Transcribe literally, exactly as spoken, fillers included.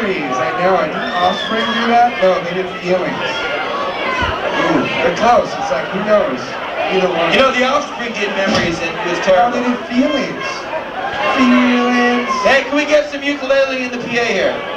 memories. I know. Did Offspring do that? No, they did feelings. Ooh, they're close. It's like, who knows? Either one. You know, the Offspring did memories and it was No, terrible. they did feelings. Feelings. Hey, can we get some ukulele in the P A here?